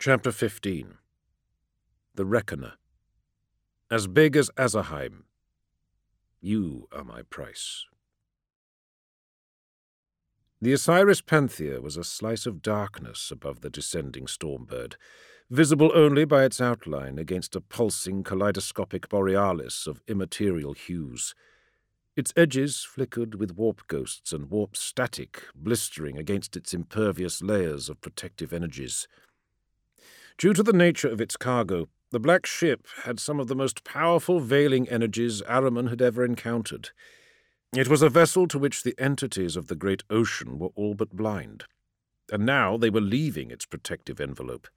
Chapter 15. The Reckoner. As big as Azarheim. You are my price. The Osiris Panthea was a slice of darkness above the descending Stormbird, visible only by its outline against a pulsing kaleidoscopic borealis of immaterial hues. Its edges flickered with warp ghosts and warp static blistering against its impervious layers of protective energies. Due to the nature of its cargo, the black ship had some of the most powerful veiling energies Ahriman had ever encountered. It was a vessel to which the entities of the great ocean were all but blind, and now they were leaving its protective envelope.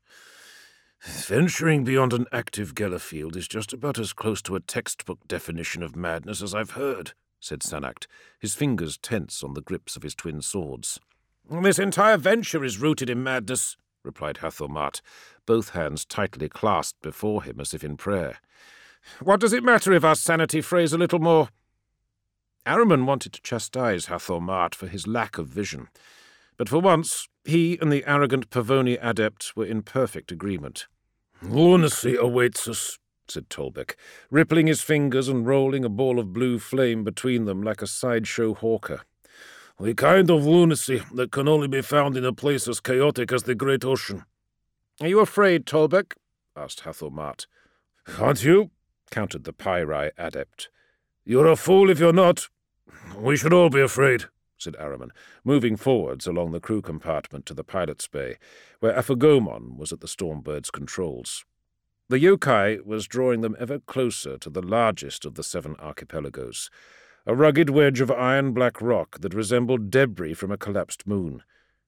"Venturing beyond an active Geller field is just about as close to a textbook definition of madness as I've heard," said Sanact, his fingers tense on the grips of his twin swords. "This entire venture is rooted in madness," replied Hathor Mart, both hands tightly clasped before him as if in prayer. "What does it matter if our sanity frays a little more?" Ahriman wanted to chastise Hathor Mart for his lack of vision, but for once he and the arrogant Pavoni adept were in perfect agreement. "Lunacy awaits us," said Tolbeck, rippling his fingers and rolling a ball of blue flame between them like a sideshow hawker. "The kind of lunacy that can only be found in a place as chaotic as the great ocean." "Are you afraid, Tolbeck?" asked Hathor Mart. "Aren't you?" countered the Pyrai adept. "You're a fool if you're not. We should all be afraid," said Ahriman, moving forwards along the crew compartment to the pilot's bay, where Aphagomon was at the Stormbird's controls. The yokai was drawing them ever closer to the largest of the 7 archipelagos, a rugged wedge of iron-black rock that resembled debris from a collapsed moon.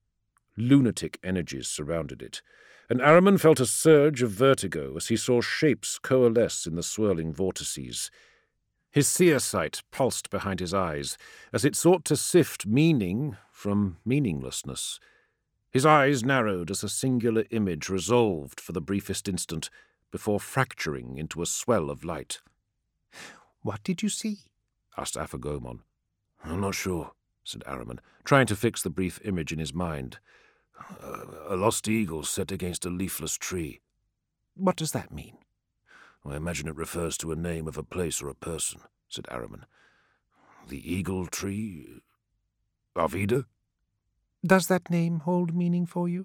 Lunatic energies surrounded it, and Ahriman felt a surge of vertigo as he saw shapes coalesce in the swirling vortices. His seer sight pulsed behind his eyes as it sought to sift meaning from meaninglessness. His eyes narrowed as a singular image resolved for the briefest instant before fracturing into a swell of light. "What did you see?" asked Aphagomon. "I'm not sure," said Ahriman, trying to fix the brief image in his mind. "A lost eagle set against a leafless tree." "What does that mean?" "I imagine it refers to a name of a place or a person," said Ahriman. "The eagle tree? Arvida?" "Does that name hold meaning for you?"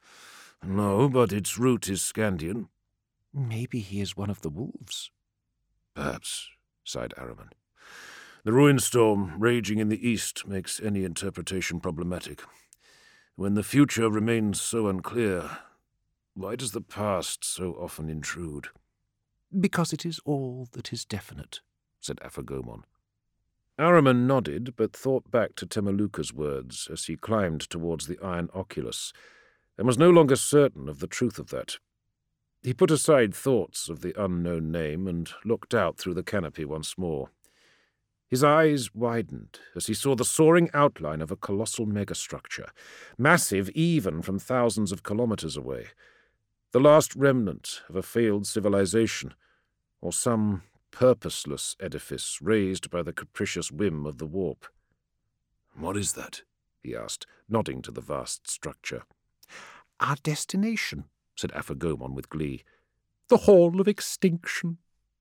"No, but its root is Scandian." "Maybe he is one of the wolves." "Perhaps," sighed Ahriman. "The ruin storm raging in the east makes any interpretation problematic. When the future remains so unclear, why does the past so often intrude?" "Because it is all that is definite," said Aphagomon. Ahriman nodded, but thought back to Temeluka's words as he climbed towards the iron oculus, and was no longer certain of the truth of that. He put aside thoughts of the unknown name and looked out through the canopy once more. His eyes widened as he saw the soaring outline of a colossal megastructure, massive even from thousands of kilometers away, the last remnant of a failed civilization, or some purposeless edifice raised by the capricious whim of the warp. "What is that?" he asked, nodding to the vast structure. "Our destination," said Aphagomon with glee. "The Hall of Extinction."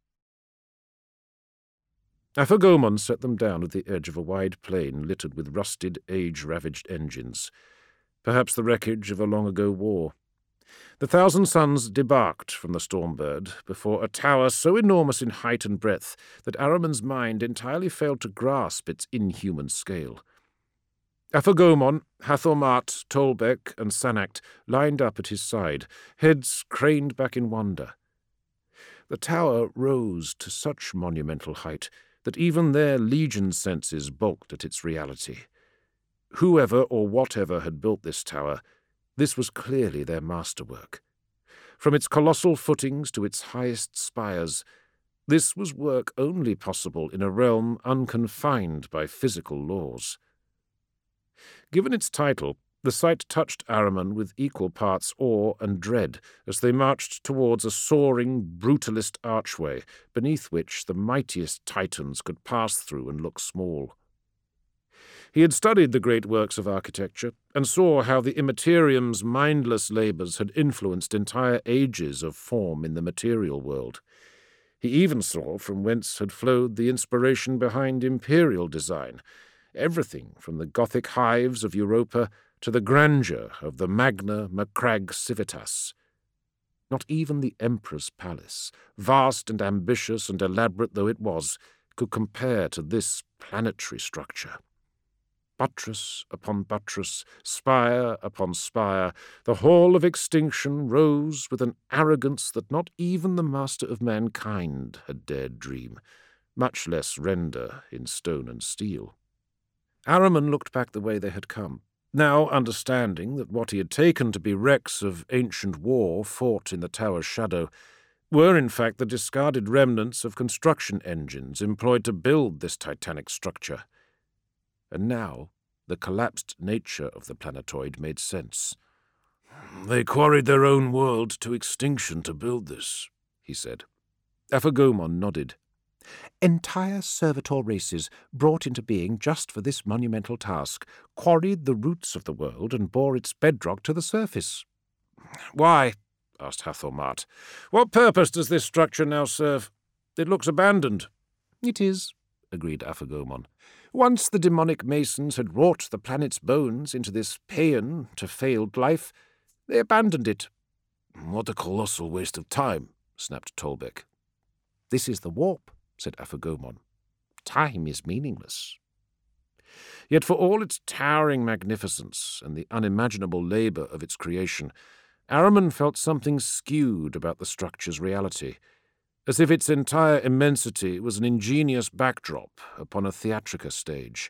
Aphagomon set them down at the edge of a wide plain littered with rusted, age-ravaged engines, perhaps the wreckage of a long-ago war. The Thousand Suns debarked from the Stormbird before a tower so enormous in height and breadth that Ahriman's mind entirely failed to grasp its inhuman scale. Aphagomon, Hathor Mart, Tolbeck, and Sanact lined up at his side, heads craned back in wonder. The tower rose to such monumental height that even their legion senses balked at its reality. Whoever or whatever had built this tower, this was clearly their masterwork. From its colossal footings to its highest spires, this was work only possible in a realm unconfined by physical laws. Given its title, the sight touched Ahriman with equal parts awe and dread as they marched towards a soaring, brutalist archway beneath which the mightiest titans could pass through and look small. He had studied the great works of architecture and saw how the Immaterium's mindless labours had influenced entire ages of form in the material world. He even saw from whence had flowed the inspiration behind imperial design, everything from the Gothic hives of Europa to the grandeur of the Magna Macragge Civitas. Not even the Emperor's palace, vast and ambitious and elaborate though it was, could compare to this planetary structure. Buttress upon buttress, spire upon spire, the Hall of Extinction rose with an arrogance that not even the master of mankind had dared dream, much less render in stone and steel. Ahriman looked back the way they had come, now understanding that what he had taken to be wrecks of ancient war fought in the tower's shadow were in fact the discarded remnants of construction engines employed to build this titanic structure. And now the collapsed nature of the planetoid made sense. "They quarried their own world to extinction to build this," he said. Aphagomon nodded. Entire servitor races, brought into being just for this monumental task, quarried the roots of the world and bore its bedrock to the surface. "Why?" asked Hathor Mart. "What purpose does this structure now serve? It looks abandoned." "It is," agreed Aphagomon. "Once the demonic masons had wrought the planet's bones into this paean to failed life, they abandoned it." "What a colossal waste of time," snapped Tolbec. "This is the warp," said Aphagomon. "Time is meaningless." Yet for all its towering magnificence and the unimaginable labour of its creation, Ahriman felt something skewed about the structure's reality, as if its entire immensity was an ingenious backdrop upon a theatrica stage.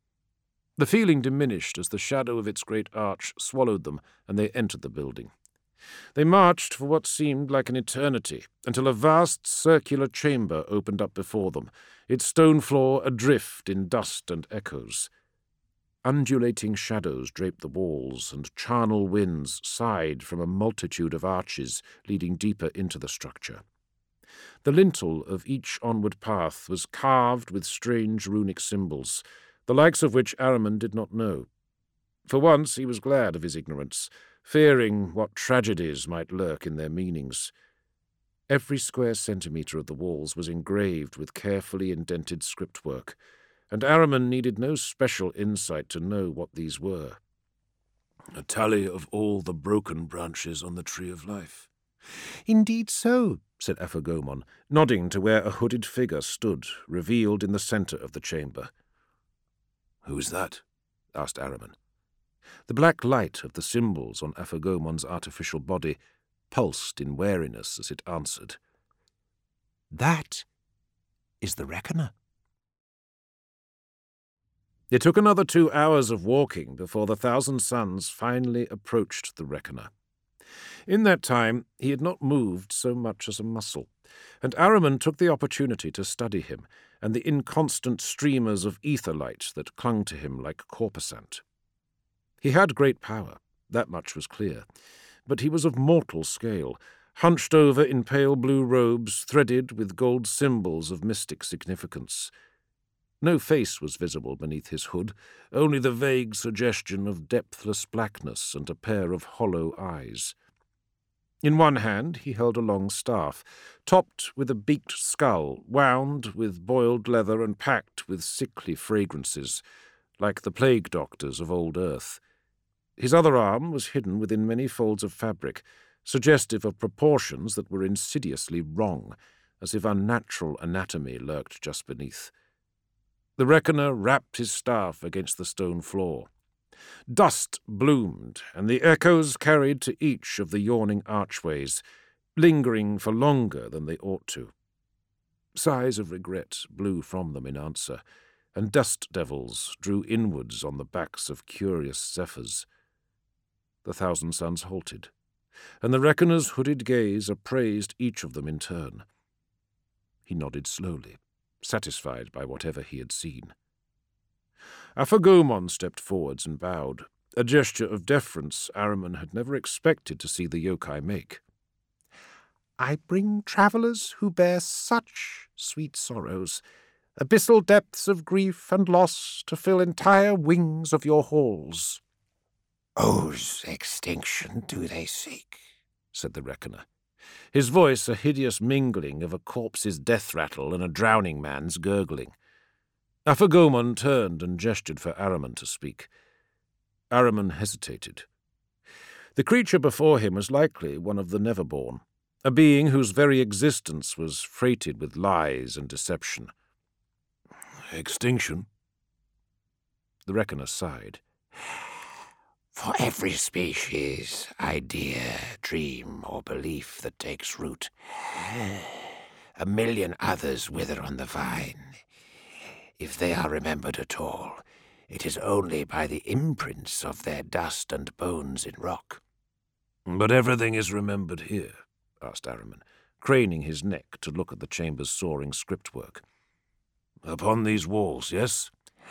The feeling diminished as the shadow of its great arch swallowed them and they entered the building. They marched for what seemed like an eternity, until a vast circular chamber opened up before them, its stone floor adrift in dust and echoes. Undulating shadows draped the walls, and charnel winds sighed from a multitude of arches leading deeper into the structure. The lintel of each onward path was carved with strange runic symbols, the likes of which Ahriman did not know. For once he was glad of his ignorance, fearing what tragedies might lurk in their meanings. Every square centimetre of the walls was engraved with carefully indented script work, and Ahriman needed no special insight to know what these were. "A tally of all the broken branches on the Tree of Life." "Indeed so," said Aphagomon, nodding to where a hooded figure stood, revealed in the centre of the chamber. "Who's that?" asked Ahriman. The black light of the symbols on Aphagomon's artificial body pulsed in wariness as it answered. "That is the Reckoner." It took another 2 hours of walking before the Thousand Suns finally approached the Reckoner. In that time he had not moved so much as a muscle, and Ahriman took the opportunity to study him and the inconstant streamers of ether light that clung to him like corpusant. He had great power, that much was clear, but he was of mortal scale, hunched over in pale blue robes threaded with gold symbols of mystic significance. No face was visible beneath his hood, only the vague suggestion of depthless blackness and a pair of hollow eyes. In one hand he held a long staff, topped with a beaked skull, wound with boiled leather and packed with sickly fragrances, like the plague doctors of old earth. His other arm was hidden within many folds of fabric, suggestive of proportions that were insidiously wrong, as if unnatural anatomy lurked just beneath. The Reckoner rapped his staff against the stone floor. Dust bloomed, and the echoes carried to each of the yawning archways, lingering for longer than they ought to. Sighs of regret blew from them in answer, and dust devils drew inwards on the backs of curious zephyrs. The Thousand Suns halted, and the Reckoner's hooded gaze appraised each of them in turn. He nodded slowly, satisfied by whatever he had seen. Aphagomon stepped forwards and bowed, a gesture of deference Ahriman had never expected to see the yokai make. "I bring travellers who bear such sweet sorrows abyssal depths of grief and loss to fill entire wings of your halls." "Whose extinction do they seek?" said the reckoner, his voice a hideous mingling of a corpse's death rattle and a drowning man's gurgling. Aphagomon turned and gestured for Ahriman to speak. Ahriman hesitated. The creature before him was likely one of the Neverborn, a being whose very existence was freighted with lies and deception. "Extinction?" The reckoner sighed. "For every species, idea, dream, or belief that takes root, 1,000,000 others wither on the vine. If they are remembered at all, it is only by the imprints of their dust and bones in rock." "But everything is remembered here?" asked Ahriman, craning his neck to look at the chamber's soaring scriptwork. "Upon these walls, yes?"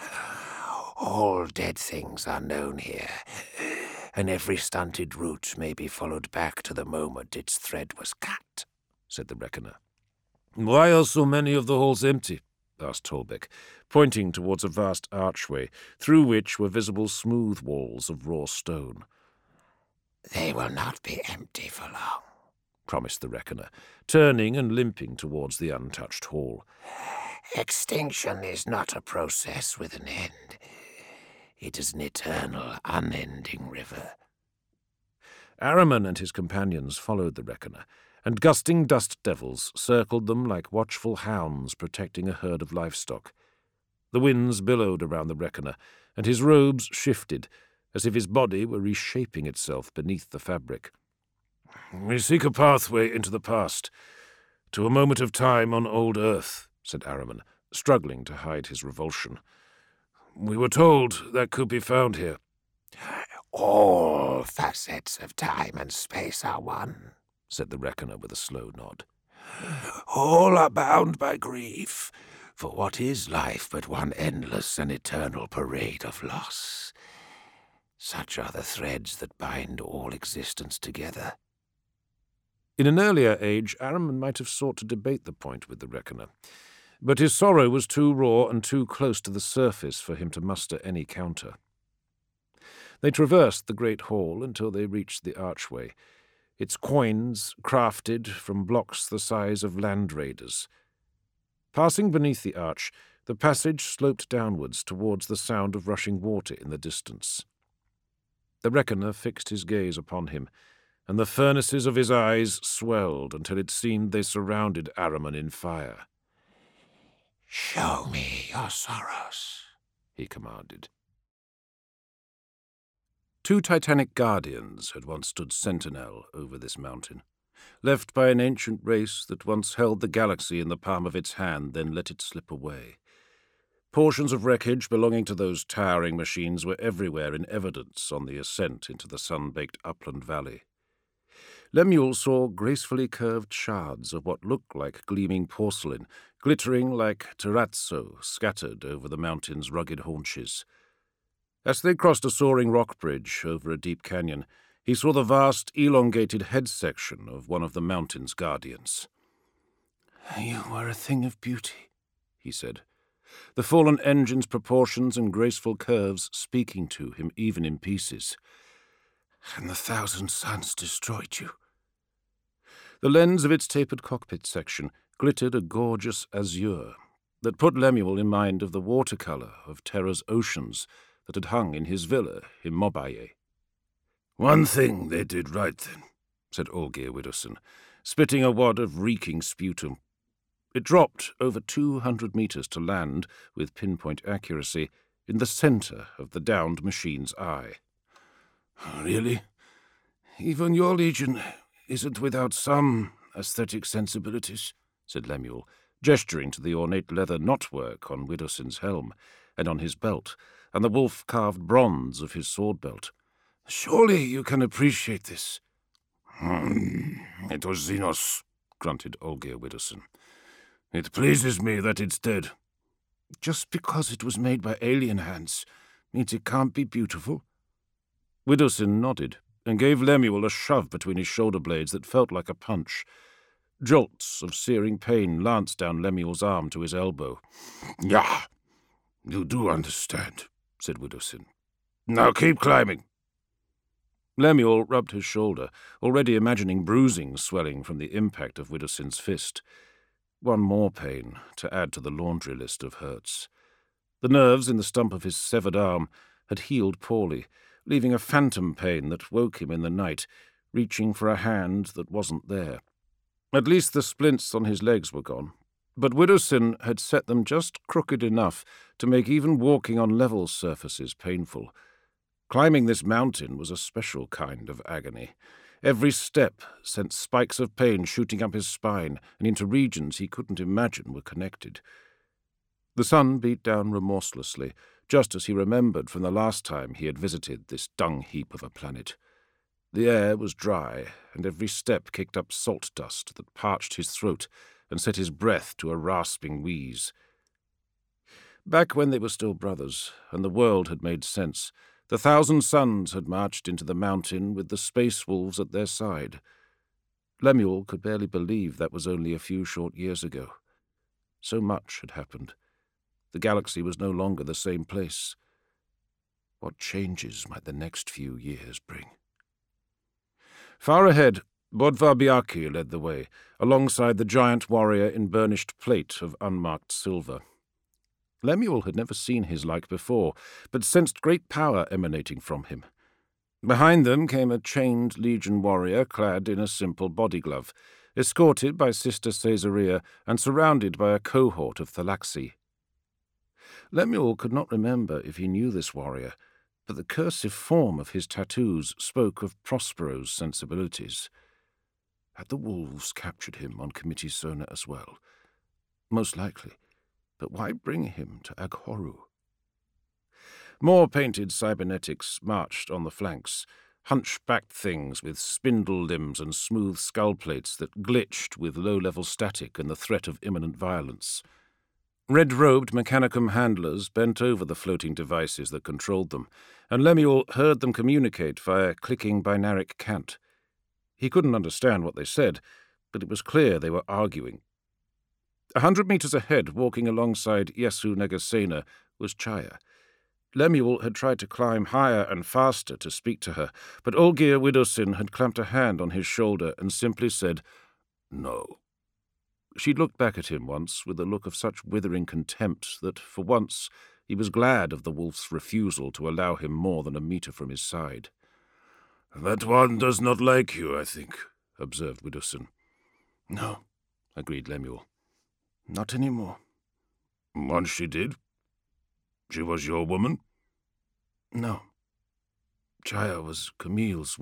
"All dead things are known here, and every stunted root may be followed back to the moment its thread was cut," said the reckoner. "Why are so many of the halls empty?" asked Tolbeck, pointing towards a vast archway, through which were visible smooth walls of raw stone. "They will not be empty for long," promised the reckoner, turning and limping towards the untouched hall. "Extinction is not a process with an end. It is an eternal, unending river." Ahriman and his companions followed the reckoner, and gusting dust devils circled them like watchful hounds protecting a herd of livestock. The winds billowed around the reckoner, and his robes shifted, as if his body were reshaping itself beneath the fabric. "We seek a pathway into the past, to a moment of time on old Earth," said Ahriman, struggling to hide his revulsion. "We were told that could be found here." "All facets of time and space are one," said the reckoner with a slow nod. "All are bound by grief, for what is life but one endless and eternal parade of loss? Such are the threads that bind all existence together." In an earlier age, Ahriman might have sought to debate the point with the reckoner, but his sorrow was too raw and too close to the surface for him to muster any counter. They traversed the great hall until they reached the archway, its quoins crafted from blocks the size of land raiders. Passing beneath the arch, the passage sloped downwards towards the sound of rushing water in the distance. The reckoner fixed his gaze upon him, and the furnaces of his eyes swelled until it seemed they surrounded Ahriman in fire. "Show me your sorrows," he commanded. 2 titanic guardians had once stood sentinel over this mountain, left by an ancient race that once held the galaxy in the palm of its hand, then let it slip away. Portions of wreckage belonging to those towering machines were everywhere in evidence on the ascent into the sun-baked upland valley. Lemuel saw gracefully curved shards of what looked like gleaming porcelain, glittering like terrazzo scattered over the mountain's rugged haunches. As they crossed a soaring rock bridge over a deep canyon, he saw the vast, elongated head section of one of the mountain's guardians. "You are a thing of beauty," he said, the fallen engine's proportions and graceful curves speaking to him even in pieces. "And the 1,000 suns destroyed you." The lens of its tapered cockpit section glittered a gorgeous azure that put Lemuel in mind of the watercolour of Terra's oceans that had hung in his villa in Mobaye. "One thing they did right then," said Olgir Widdowson, spitting a wad of reeking sputum. It dropped over 200 meters to land, with pinpoint accuracy, in the center of the downed machine's eye. "Really? Even your legion isn't without some aesthetic sensibilities," said Lemuel, gesturing to the ornate leather knotwork on Widdowson's helm, and on his belt, and the wolf-carved bronze of his sword-belt. "Surely you can appreciate this." "It was Xenos," grunted Olgir Widdowson. "It pleases me that it's dead." "Just because it was made by alien hands means it can't be beautiful?" Widdowson nodded, and gave Lemuel a shove between his shoulder blades that felt like a punch. Jolts of searing pain lanced down Lemuel's arm to his elbow. "Yeah, you do understand," said Widdowson. "Now keep climbing." Lemuel rubbed his shoulder, already imagining bruising swelling from the impact of Widdowson's fist. One more pain to add to the laundry list of hurts. The nerves in the stump of his severed arm had healed poorly, leaving a phantom pain that woke him in the night, reaching for a hand that wasn't there. At least the splints on his legs were gone, but Widdowson had set them just crooked enough to make even walking on level surfaces painful. Climbing this mountain was a special kind of agony. Every step sent spikes of pain shooting up his spine and into regions he couldn't imagine were connected. The sun beat down remorselessly, just as he remembered from the last time he had visited this dung-heap of a planet. The air was dry, and every step kicked up salt dust that parched his throat and set his breath to a rasping wheeze. Back when they were still brothers, and the world had made sense, the 1,000 Suns had marched into the mountain with the space wolves at their side. Lemuel could barely believe that was only a few short years ago. So much had happened. The galaxy was no longer the same place. What changes might the next few years bring? Far ahead, Bodvar Bjarki led the way, alongside the giant warrior in burnished plate of unmarked silver. Lemuel had never seen his like before, but sensed great power emanating from him. Behind them came a chained Legion warrior clad in a simple body glove, escorted by Sister Caesarea and surrounded by a cohort of Thalaxi. Lemuel could not remember if he knew this warrior, but the cursive form of his tattoos spoke of Prospero's sensibilities. Had the wolves captured him on Committee Sona as well? Most likely, but why bring him to Aghoru? More painted cybernetics marched on the flanks, hunchbacked things with spindle limbs and smooth skull plates that glitched with low-level static and the threat of imminent violence. Red-robed Mechanicum handlers bent over the floating devices that controlled them, and Lemuel heard them communicate via clicking binaric cant. He couldn't understand what they said, but it was clear they were arguing. 100 meters ahead, walking alongside Yesu Negasena, was Chaya. Lemuel had tried to climb higher and faster to speak to her, but Olgier Widdowson had clamped a hand on his shoulder and simply said, "No." She'd looked back at him once with a look of such withering contempt that, for once, he was glad of the wolf's refusal to allow him more than a meter from his side. "That one does not like you, I think," observed Widdowson. "No," agreed Lemuel. "Not anymore." "Once she did? She was your woman?" "No. Chaya was Camille's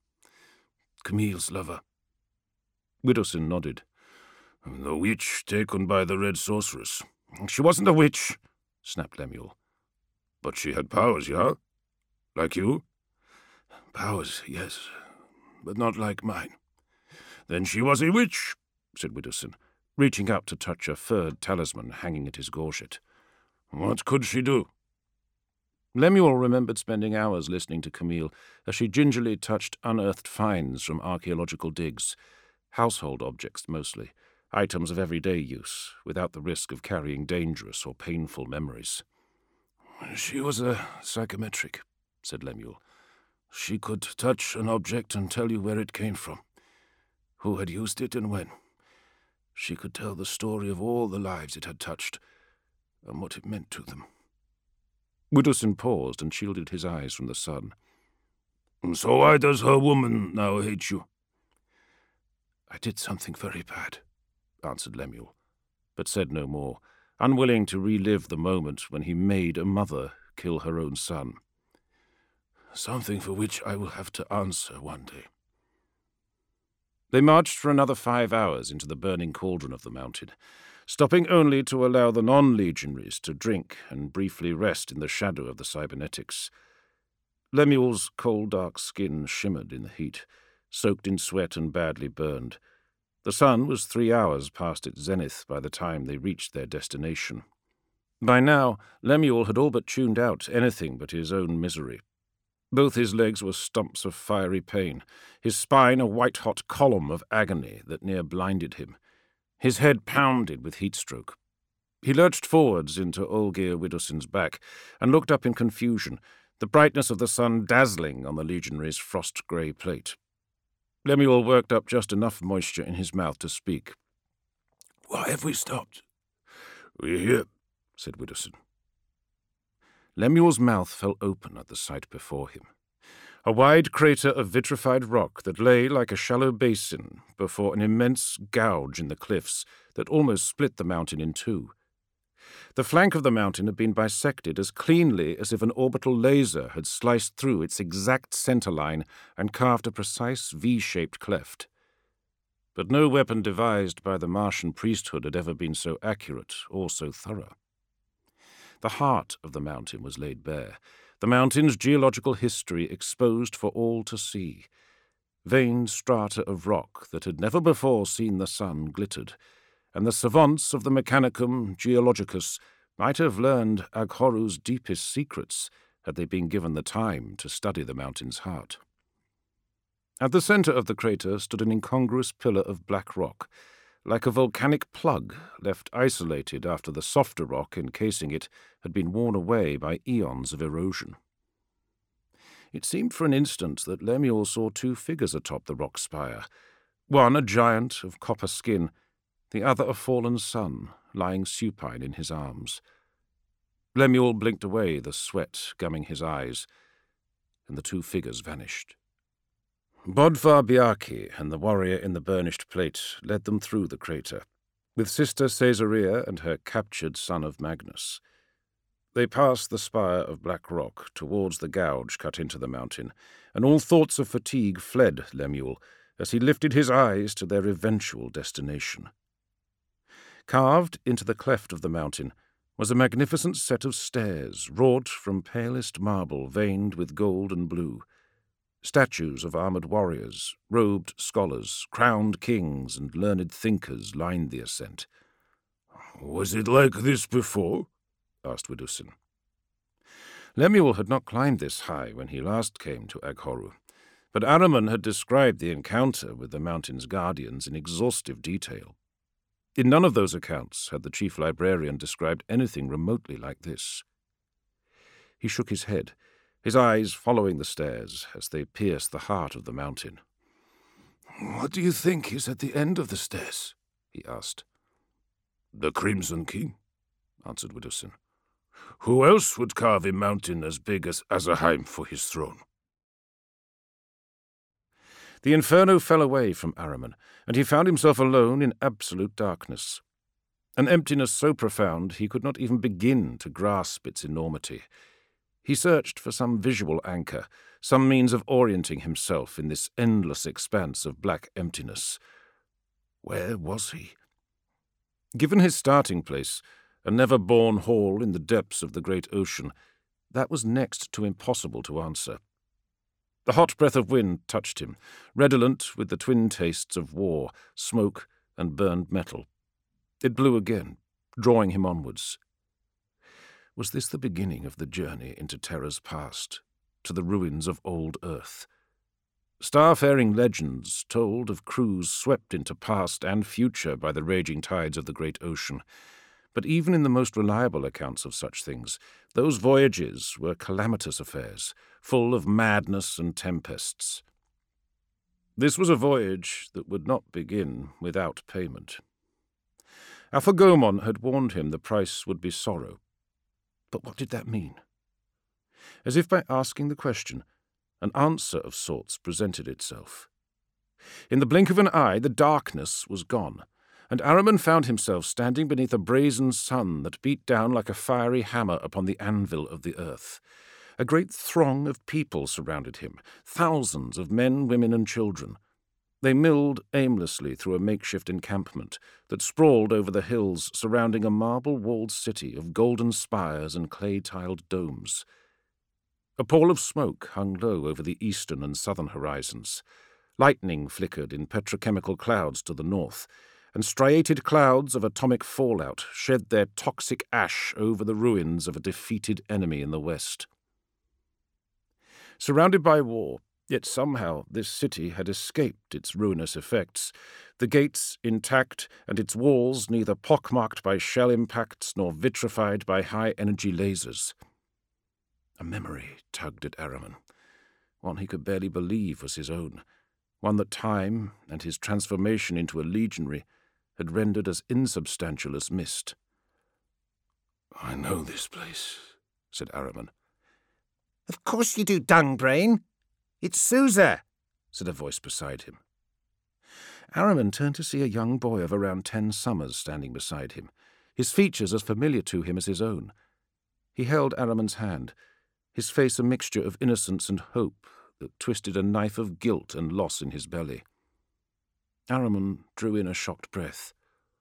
lover." Widdowson nodded. "The witch taken by the Red Sorceress." "She wasn't a witch," snapped Lemuel. "But she had powers, yeah? Like you?" "Powers, yes, but not like mine." "Then she was a witch," said Widdowson, reaching up to touch a furred talisman hanging at his gorget. "What could she do?" Lemuel remembered spending hours listening to Camille as she gingerly touched unearthed finds from archaeological digs, household objects mostly, items of everyday use, without the risk of carrying dangerous or painful memories. "She was a psychometric," said Lemuel. "She could touch an object and tell you where it came from, who had used it and when. She could tell the story of all the lives it had touched, and what it meant to them." Widdowson paused and shielded his eyes from the sun. "So why does her woman now hate you?" "I did something very bad," answered Lemuel, but said no more, unwilling to relive the moment when he made a mother kill her own son. "Something for which I will have to answer one day." They marched for another 5 hours into the burning cauldron of the mountain, stopping only to allow the non-legionaries to drink and briefly rest in the shadow of the cybernetics. Lemuel's cold, dark skin shimmered in the heat, soaked in sweat and badly burned. The sun was 3 hours past its zenith by the time they reached their destination. By now, Lemuel had all but tuned out anything but his own misery. Both his legs were stumps of fiery pain, his spine a white-hot column of agony that near blinded him. His head pounded with heat-stroke. He lurched forwards into Olgir Widowson's back and looked up in confusion, the brightness of the sun dazzling on the legionary's frost-grey plate. Lemuel worked up just enough moisture in his mouth to speak. "Why have we stopped?" "We're here," said Widowson. Lemuel's mouth fell open at the sight before him. A wide crater of vitrified rock that lay like a shallow basin before an immense gouge in the cliffs that almost split the mountain in two. The flank of the mountain had been bisected as cleanly as if an orbital laser had sliced through its exact center line and carved a precise V-shaped cleft. But no weapon devised by the Martian priesthood had ever been so accurate or so thorough. The heart of the mountain was laid bare, the mountain's geological history exposed for all to see. Veined strata of rock that had never before seen the sun glittered, and the savants of the Mechanicum Geologicus might have learned Aghoru's deepest secrets had they been given the time to study the mountain's heart. At the center of the crater stood an incongruous pillar of black rock, like a volcanic plug left isolated after the softer rock encasing it had been worn away by eons of erosion. It seemed for an instant that Lemuel saw two figures atop the rock spire, one a giant of copper skin, the other a fallen son, lying supine in his arms. Lemuel blinked away, the sweat gumming his eyes, and the two figures vanished. Bodvar Biaki and the warrior in the burnished plate led them through the crater, with Sister Caesarea and her captured son of Magnus. They passed the spire of black rock towards the gouge cut into the mountain, and all thoughts of fatigue fled Lemuel as he lifted his eyes to their eventual destination. Carved into the cleft of the mountain was a magnificent set of stairs wrought from palest marble veined with gold and blue. Statues of armoured warriors, robed scholars, crowned kings, and learned thinkers lined the ascent. "Was it like this before?" asked Widowson. Lemuel had not climbed this high when he last came to Aghoru, but Ahriman had described the encounter with the mountain's guardians in exhaustive detail. In none of those accounts had the chief librarian described anything remotely like this. He shook his head, his eyes following the stairs as they pierced the heart of the mountain. "What do you think is at the end of the stairs?" he asked. "The Crimson King," answered Widowson. "Who else would carve a mountain as big as Azarheim for his throne?" The inferno fell away from Ahriman, and he found himself alone in absolute darkness. An emptiness so profound he could not even begin to grasp its enormity. He searched for some visual anchor, some means of orienting himself in this endless expanse of black emptiness. Where was he? Given his starting place, a never-born hall in the depths of the great ocean, that was next to impossible to answer. The hot breath of wind touched him, redolent with the twin tastes of war, smoke, and burned metal. It blew again, drawing him onwards. Was this the beginning of the journey into Terra's past, to the ruins of old Earth? Starfaring legends told of crews swept into past and future by the raging tides of the great ocean, but even in the most reliable accounts of such things, those voyages were calamitous affairs, full of madness and tempests. This was a voyage that would not begin without payment. Aphagomon had warned him the price would be sorrow. But what did that mean? As if by asking the question, an answer of sorts presented itself. In the blink of an eye, the darkness was gone, and Ahriman found himself standing beneath a brazen sun that beat down like a fiery hammer upon the anvil of the earth. A great throng of people surrounded him, thousands of men, women, and children. They milled aimlessly through a makeshift encampment that sprawled over the hills surrounding a marble-walled city of golden spires and clay-tiled domes. A pall of smoke hung low over the eastern and southern horizons. Lightning flickered in petrochemical clouds to the north, and striated clouds of atomic fallout shed their toxic ash over the ruins of a defeated enemy in the west. Surrounded by war, yet somehow this city had escaped its ruinous effects, the gates intact and its walls neither pockmarked by shell impacts nor vitrified by high-energy lasers. A memory tugged at Ahriman, one he could barely believe was his own, one that time and his transformation into a legionary had rendered as insubstantial as mist. "I know this place," said Ahriman. "Of course you do, Dungbrain. It's Sousa," said a voice beside him. Ahriman turned to see a young boy of around 10 summers standing beside him, his features as familiar to him as his own. He held Ahriman's hand, his face a mixture of innocence and hope that twisted a knife of guilt and loss in his belly. Ahriman drew in a shocked breath.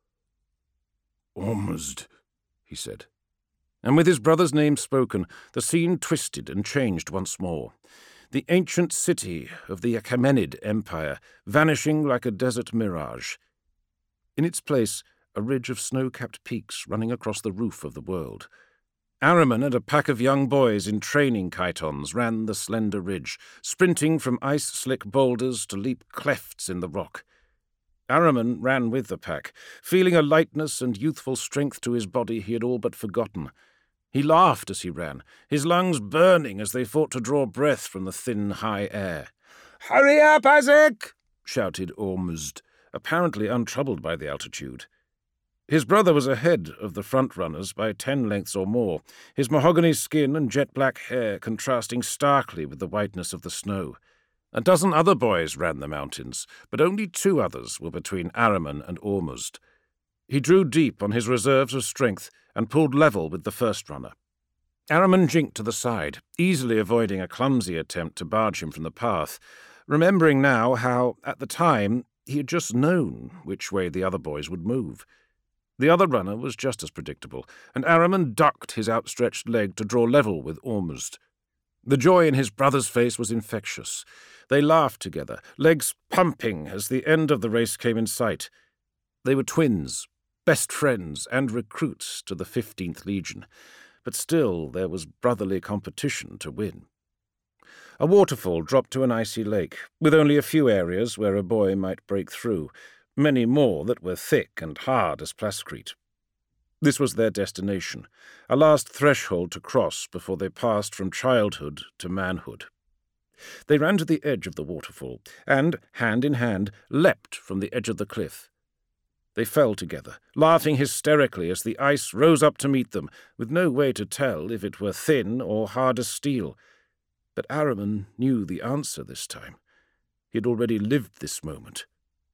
"Ormuzd," he said. And with his brother's name spoken, the scene twisted and changed once more. The ancient city of the Achaemenid Empire vanishing like a desert mirage. In its place, a ridge of snow-capped peaks running across the roof of the world. Ahriman and a pack of young boys in training chitons ran the slender ridge, sprinting from ice-slick boulders to leap clefts in the rock. Ahriman ran with the pack, feeling a lightness and youthful strength to his body he had all but forgotten. He laughed as he ran, his lungs burning as they fought to draw breath from the thin, high air. "Hurry up, Isaac!" shouted Ormuzd, apparently untroubled by the altitude. His brother was ahead of the front-runners by 10 lengths or more, his mahogany skin and jet-black hair contrasting starkly with the whiteness of the snow. A dozen other boys ran the mountains, but only 2 others were between Ahriman and Ormuzd. He drew deep on his reserves of strength and pulled level with the first runner. Ahriman jinked to the side, easily avoiding a clumsy attempt to barge him from the path, remembering now how, at the time, he had just known which way the other boys would move. The other runner was just as predictable, and Ahriman ducked his outstretched leg to draw level with Ormuzd. The joy in his brother's face was infectious. They laughed together, legs pumping as the end of the race came in sight. They were twins, best friends and recruits to the 15th Legion, but still there was brotherly competition to win. A waterfall dropped to an icy lake, with only a few areas where a boy might break through, many more that were thick and hard as plascrete. This was their destination, a last threshold to cross before they passed from childhood to manhood. They ran to the edge of the waterfall, and, hand in hand, leapt from the edge of the cliff. They fell together, laughing hysterically as the ice rose up to meet them, with no way to tell if it were thin or hard as steel. But Ahriman knew the answer this time. He had already lived this moment.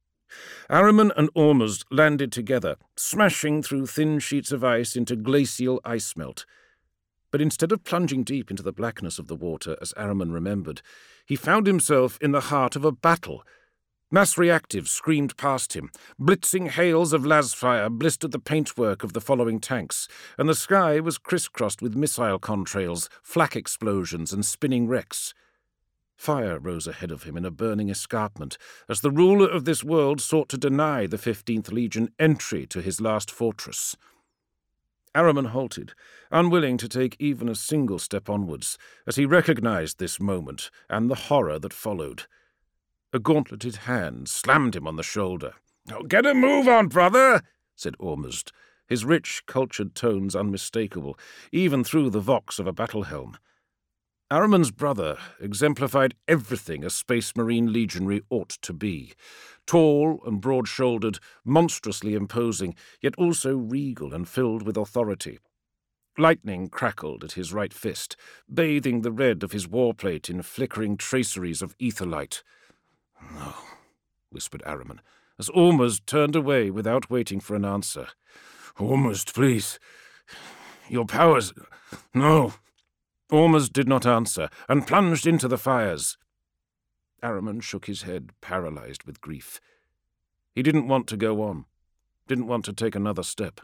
Ahriman and Ormuzd landed together, smashing through thin sheets of ice into glacial ice melt. But instead of plunging deep into the blackness of the water, as Ahriman remembered, he found himself in the heart of a battle. Mass reactives screamed past him, blitzing hails of lasfire blistered the paintwork of the following tanks, and the sky was crisscrossed with missile contrails, flak explosions, and spinning wrecks. Fire rose ahead of him in a burning escarpment, as the ruler of this world sought to deny the 15th Legion entry to his last fortress. Ahriman halted, unwilling to take even a single step onwards, as he recognized this moment and the horror that followed. A gauntleted hand slammed him on the shoulder. "Oh, get a move on, brother," said Ormuzd, his rich, cultured tones unmistakable, even through the vox of a battle helm. Ahriman's brother exemplified everything a Space Marine legionary ought to be. Tall and broad-shouldered, monstrously imposing, yet also regal and filled with authority. Lightning crackled at his right fist, bathing the red of his warplate in flickering traceries of ether light. "No," whispered Ahriman, as Ormuzd turned away without waiting for an answer. "Ormuzd, please. Your powers... No." Ormuzd did not answer, and plunged into the fires. Ahriman shook his head, paralyzed with grief. He didn't want to go on, didn't want to take another step.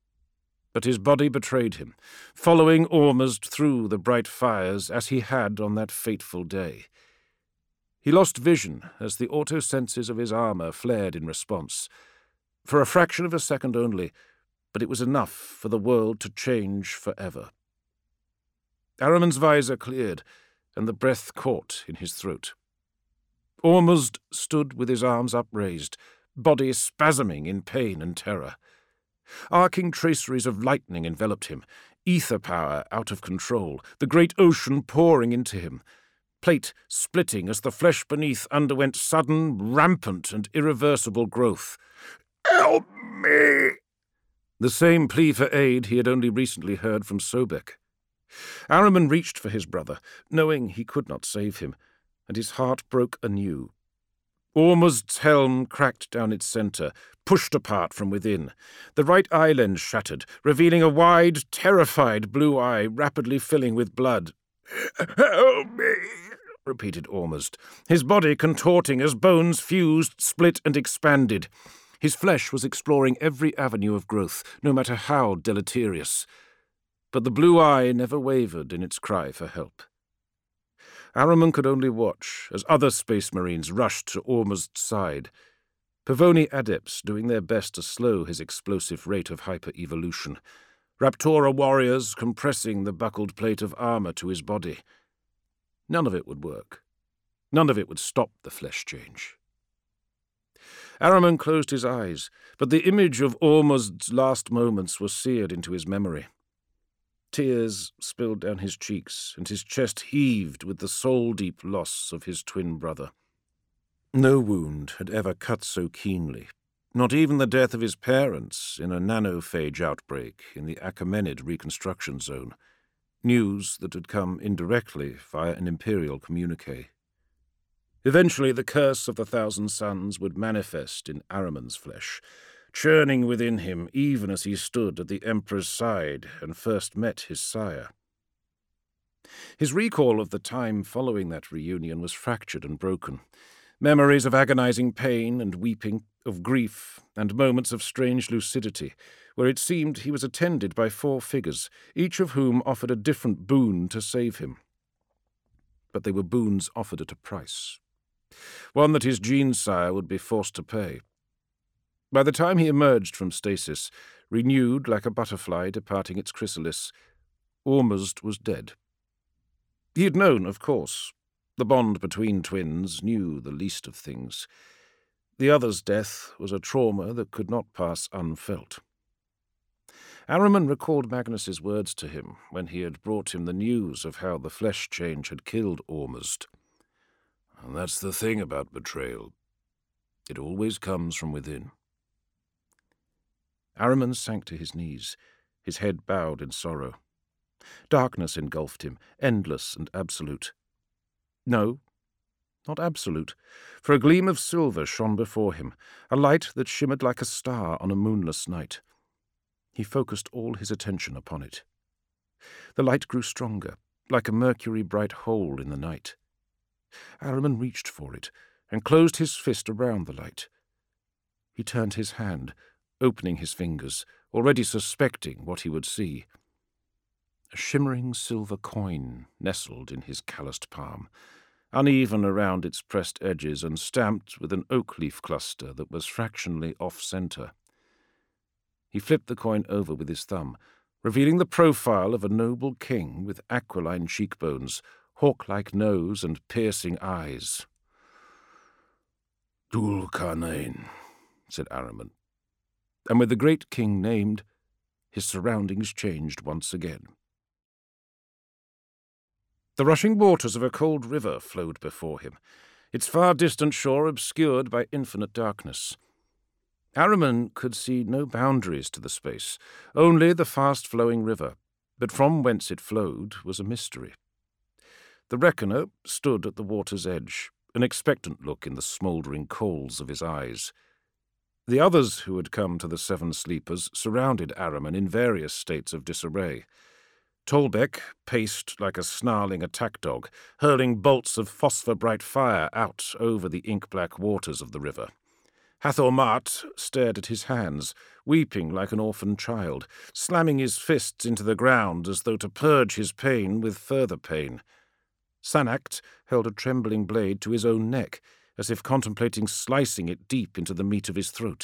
But his body betrayed him, following Ormuzd through the bright fires as he had on that fateful day. He lost vision as the auto-senses of his armor flared in response. For a fraction of a second only, but it was enough for the world to change forever. Ahriman's visor cleared, and the breath caught in his throat. Ormuzd stood with his arms upraised, body spasming in pain and terror. Arcing traceries of lightning enveloped him, ether power out of control, the great ocean pouring into him, plate splitting as the flesh beneath underwent sudden, rampant, and irreversible growth. "Help me!" The same plea for aid he had only recently heard from Sobek. Ahriman reached for his brother, knowing he could not save him, and his heart broke anew. Ormuzd's helm cracked down its centre, pushed apart from within. The right eye lens shattered, revealing a wide, terrified blue eye rapidly filling with blood. "Help me!" repeated Ormuzd, his body contorting as bones fused, split, and expanded. His flesh was exploring every avenue of growth, no matter how deleterious. But the blue eye never wavered in its cry for help. Ahriman could only watch as other space marines rushed to Ormuzd's side, Pavoni adepts doing their best to slow his explosive rate of hyper-evolution, Raptora warriors compressing the buckled plate of armor to his body. None of it would work. None of it would stop the flesh change. Ahriman closed his eyes, but the image of Ormuzd's last moments was seared into his memory. Tears spilled down his cheeks, and his chest heaved with the soul-deep loss of his twin brother. No wound had ever cut so keenly, not even the death of his parents in a nanophage outbreak in the Achaemenid reconstruction zone, news that had come indirectly via an Imperial communique. Eventually the curse of the Thousand Suns would manifest in Ahriman's flesh, churning within him even as he stood at the Emperor's side and first met his sire. His recall of the time following that reunion was fractured and broken. Memories of agonizing pain and weeping, of grief, and moments of strange lucidity, where it seemed he was attended by 4 figures, each of whom offered a different boon to save him. But they were boons offered at a price, one that his gene sire would be forced to pay. By the time he emerged from stasis, renewed like a butterfly departing its chrysalis, Ormuzd was dead. He had known, of course. The bond between twins knew the least of things. The other's death was a trauma that could not pass unfelt. Ahriman recalled Magnus's words to him when he had brought him the news of how the flesh change had killed Ormuzd. And that's the thing about betrayal. It always comes from within. Ahriman sank to his knees, his head bowed in sorrow. Darkness engulfed him, endless and absolute. No, not absolute, for a gleam of silver shone before him, a light that shimmered like a star on a moonless night. He focused all his attention upon it. The light grew stronger, like a mercury-bright hole in the night. Ahriman reached for it and closed his fist around the light. He turned his hand, opening his fingers, already suspecting what he would see. A shimmering silver coin nestled in his calloused palm, uneven around its pressed edges and stamped with an oak leaf cluster that was fractionally off-center. He flipped the coin over with his thumb, revealing the profile of a noble king with aquiline cheekbones, hawk-like nose, and piercing eyes. "Dul Karnain," said Ahriman. And with the great king named, his surroundings changed once again. The rushing waters of a cold river flowed before him, its far-distant shore obscured by infinite darkness. Ahriman could see no boundaries to the space, only the fast-flowing river, but from whence it flowed was a mystery. The reckoner stood at the water's edge, an expectant look in the smouldering coals of his eyes. The others who had come to the Seven Sleepers surrounded Ahriman in various states of disarray. Tolbek paced like a snarling attack dog, hurling bolts of phosphor-bright fire out over the ink-black waters of the river. Hathor Mart stared at his hands, weeping like an orphaned child, slamming his fists into the ground as though to purge his pain with further pain. Sanact held a trembling blade to his own neck, as if contemplating slicing it deep into the meat of his throat.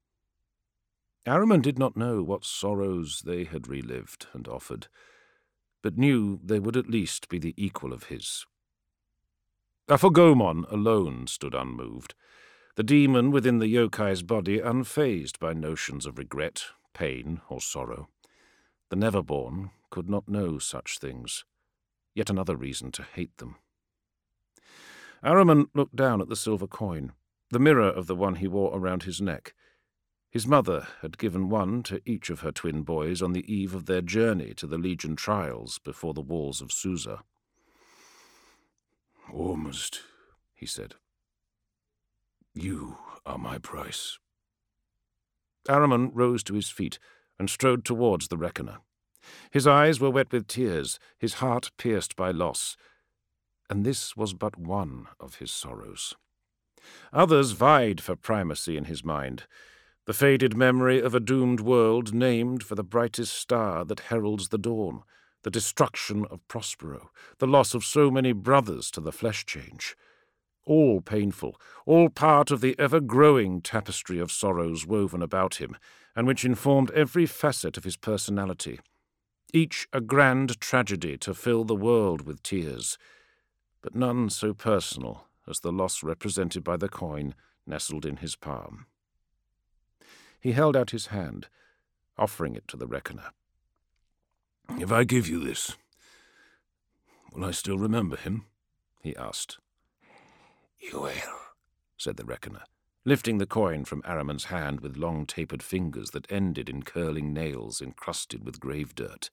Ahriman did not know what sorrows they had relived and offered, but knew they would at least be the equal of his. Aphogomon alone stood unmoved, the demon within the yokai's body unfazed by notions of regret, pain, or sorrow. The Neverborn could not know such things, yet another reason to hate them. Ahriman looked down at the silver coin, the mirror of the one he wore around his neck. His mother had given one to each of her twin boys on the eve of their journey to the Legion trials before the walls of Susa. "Almost," he said. "You are my price." Ahriman rose to his feet and strode towards the Reckoner. His eyes were wet with tears, his heart pierced by loss. And this was but one of his sorrows. Others vied for primacy in his mind. The faded memory of a doomed world named for the brightest star that heralds the dawn, the destruction of Prospero, the loss of so many brothers to the flesh change. All painful, all part of the ever-growing tapestry of sorrows woven about him, and which informed every facet of his personality. Each a grand tragedy to fill the world with tears, but none so personal as the loss represented by the coin nestled in his palm. He held out his hand, offering it to the Reckoner. "If I give you this, will I still remember him?" he asked. "You will," said the Reckoner, lifting the coin from Ahriman's hand with long tapered fingers that ended in curling nails encrusted with grave dirt.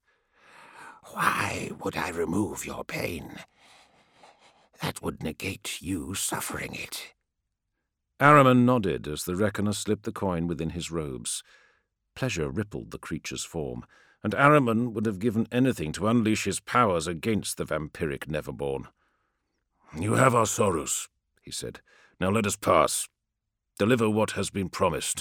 "Why would I remove your pain? That would negate you suffering it." Ahriman nodded as the Reckoner slipped the coin within his robes. Pleasure rippled the creature's form, and Ahriman would have given anything to unleash his powers against the vampiric Neverborn. "You have our sorrows," he said. "Now let us pass. Deliver what has been promised."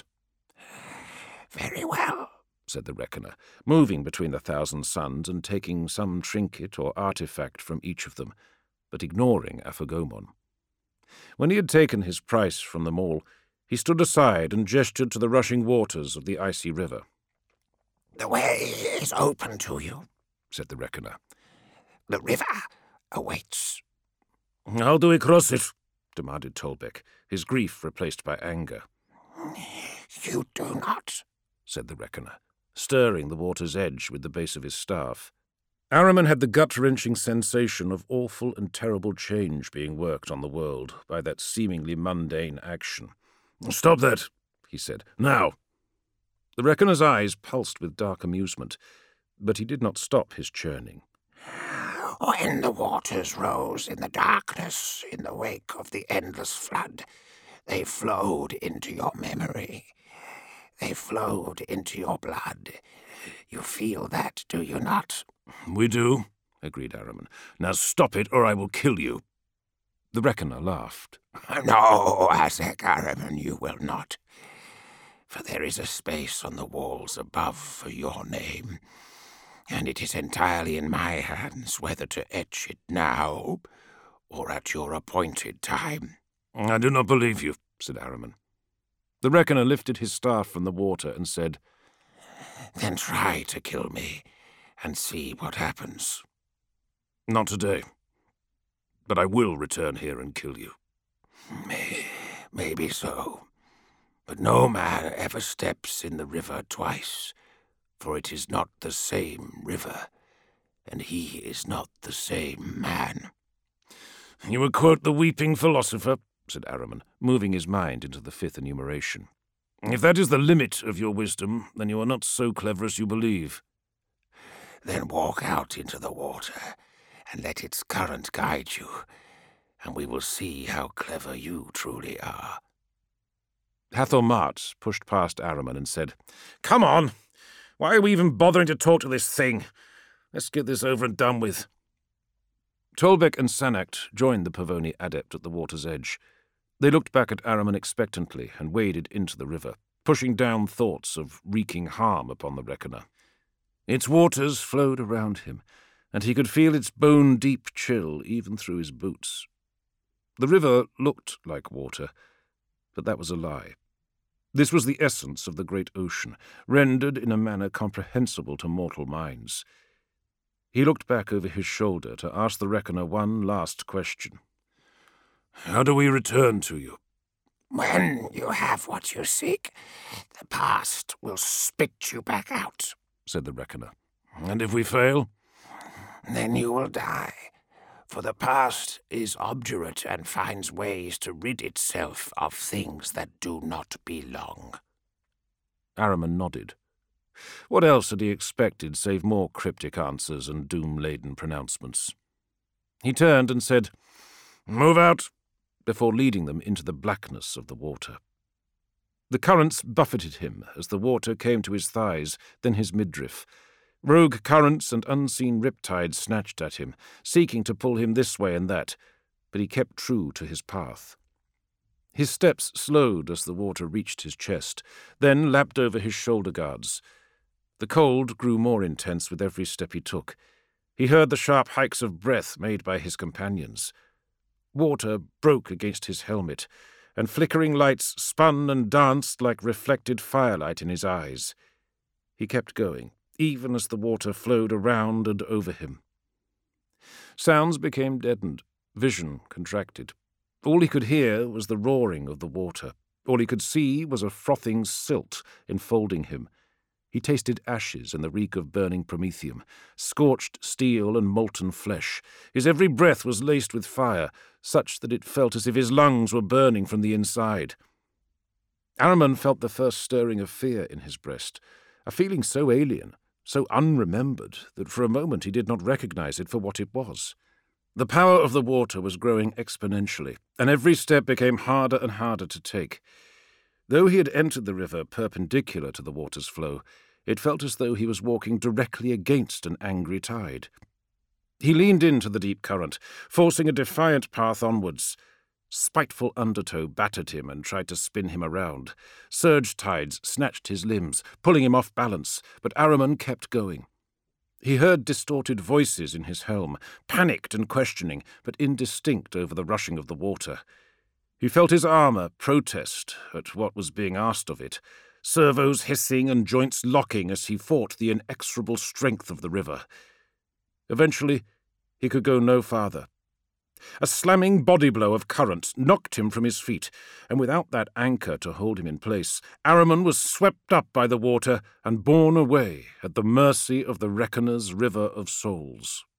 "Very well," said the Reckoner, moving between the 1,000 suns and taking some trinket or artifact from each of them, but ignoring Aphogomon. When he had taken his price from them all, he stood aside and gestured to the rushing waters of the icy river. "The way is open to you," said the Reckoner. "The river awaits." "How do we cross it?" demanded Tolbeck, his grief replaced by anger. "You do not," said the Reckoner, stirring the water's edge with the base of his staff. Ahriman had the gut-wrenching sensation of awful and terrible change being worked on the world by that seemingly mundane action. "Stop that," he said. "Now!" The Reckoner's eyes pulsed with dark amusement, but he did not stop his churning. "When the waters rose in the darkness in the wake of the endless flood, they flowed into your memory. They flowed into your blood. You feel that, do you not?" "We do," agreed Ahriman. "Now stop it, or I will kill you." The Reckoner laughed. "No, Azek Ahriman, you will not. For there is a space on the walls above for your name, and it is entirely in my hands whether to etch it now or at your appointed time." "I do not believe you," said Ahriman. The Reckoner lifted his staff from the water and said, "Then try to kill me and see what happens." "Not today. But I will return here and kill you." Maybe so. But no man ever steps in the river twice, for it is not the same river, and he is not the same man." "You would quote the weeping philosopher," said Ahriman, moving his mind into the 5th enumeration. "If that is the limit of your wisdom, then you are not so clever as you believe." "Then walk out into the water and let its current guide you, and we will see how clever you truly are." Hathor Mart pushed past Ahriman and said, "Come on! Why are we even bothering to talk to this thing? Let's get this over and done with." Tolbeck and Sanact joined the Pavoni adept at the water's edge. They looked back at Ahriman expectantly and waded into the river, pushing down thoughts of wreaking harm upon the Reckoner. Its waters flowed around him, and he could feel its bone-deep chill even through his boots. The river looked like water, but that was a lie. This was the essence of the great ocean, rendered in a manner comprehensible to mortal minds. He looked back over his shoulder to ask the reckoner one last question. "How do we return to you?" "When you have what you seek, the past will spit you back out," said the reckoner. "And if we fail?" "Then you will die, for the past is obdurate and finds ways to rid itself of things that do not belong." Ahriman nodded. What else had he expected save more cryptic answers and doom-laden pronouncements? He turned and said, "Move out," before leading them into the blackness of the water. The currents buffeted him as the water came to his thighs, then his midriff. Rogue currents and unseen riptides snatched at him, seeking to pull him this way and that, but he kept true to his path. His steps slowed as the water reached his chest, then lapped over his shoulder guards. The cold grew more intense with every step he took. He heard the sharp hikes of breath made by his companions. Water broke against his helmet, and flickering lights spun and danced like reflected firelight in his eyes. He kept going, even as the water flowed around and over him. Sounds became deadened, vision contracted. All he could hear was the roaring of the water. All he could see was a frothing silt enfolding him. He tasted ashes and the reek of burning promethium, scorched steel and molten flesh. His every breath was laced with fire, such that it felt as if his lungs were burning from the inside. Ahriman felt the first stirring of fear in his breast, a feeling so alien, so unremembered, that for a moment he did not recognize it for what it was. The power of the water was growing exponentially, and every step became harder and harder to take. Though he had entered the river perpendicular to the water's flow, it felt as though he was walking directly against an angry tide. He leaned into the deep current, forcing a defiant path onwards. Spiteful undertow battered him and tried to spin him around. Surge tides snatched his limbs, pulling him off balance, but Ahriman kept going. He heard distorted voices in his helm, panicked and questioning, but indistinct over the rushing of the water. He felt his armour protest at what was being asked of it, servos hissing and joints locking as he fought the inexorable strength of the river. Eventually, he could go no farther. A slamming body blow of current knocked him from his feet, and without that anchor to hold him in place, Ahriman was swept up by the water and borne away at the mercy of the Reckoner's river of souls.